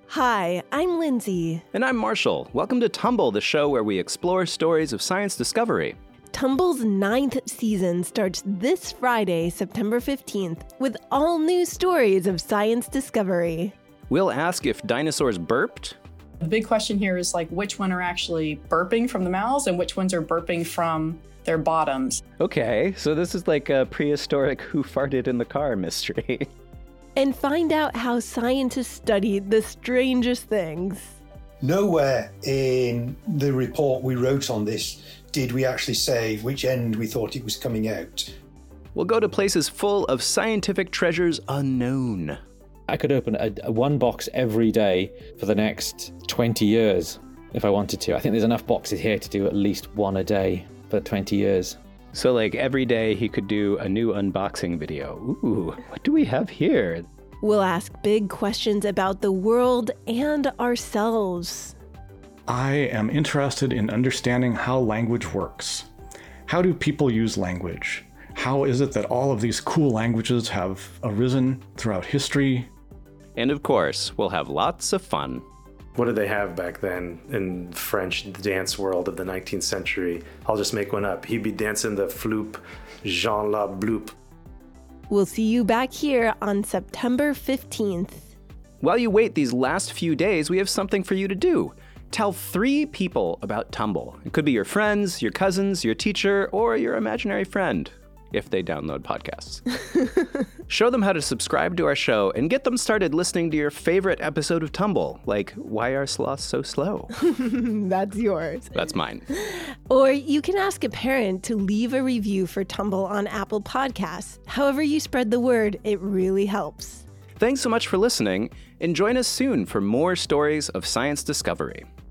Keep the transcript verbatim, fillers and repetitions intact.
Hi, I'm Lindsay. And I'm Marshall. Welcome to Tumble, the show where we explore stories of science discovery. Tumble's ninth season starts this Friday, September fifteenth, with all new stories of science discovery. We'll ask if dinosaurs burped. The big question here is like which one are actually burping from the mouths and which ones are burping from their bottoms. Okay, so this is like a prehistoric who farted in the car mystery. And find out how scientists studied the strangest things. Nowhere in the report we wrote on this did we actually say which end we thought it was coming out. We'll go to places full of scientific treasures unknown. I could open a, a one box every day for the next twenty years if I wanted to. I think there's enough boxes here to do at least one a day for twenty years. So like every day he could do a new unboxing video. Ooh, what do we have here? We'll ask big questions about the world and ourselves. I am interested in understanding how language works. How do people use language? How is it that all of these cool languages have arisen throughout history? And of course, we'll have lots of fun. What did they have back then in French dance world of the nineteenth century? I'll just make one up. He'd be dancing the floop, Jean la bloop. We'll see you back here on September fifteenth. While you wait these last few days, we have something for you to do. Tell three people about Tumble. It could be your friends, your cousins, your teacher, or your imaginary friend, if they download podcasts. Show them how to subscribe to our show and get them started listening to your favorite episode of Tumble, like Why Are Sloths So Slow? That's yours. That's mine. Or you can ask a parent to leave a review for Tumble on Apple Podcasts. However you spread the word, it really helps. Thanks so much for listening, and join us soon for more stories of science discovery.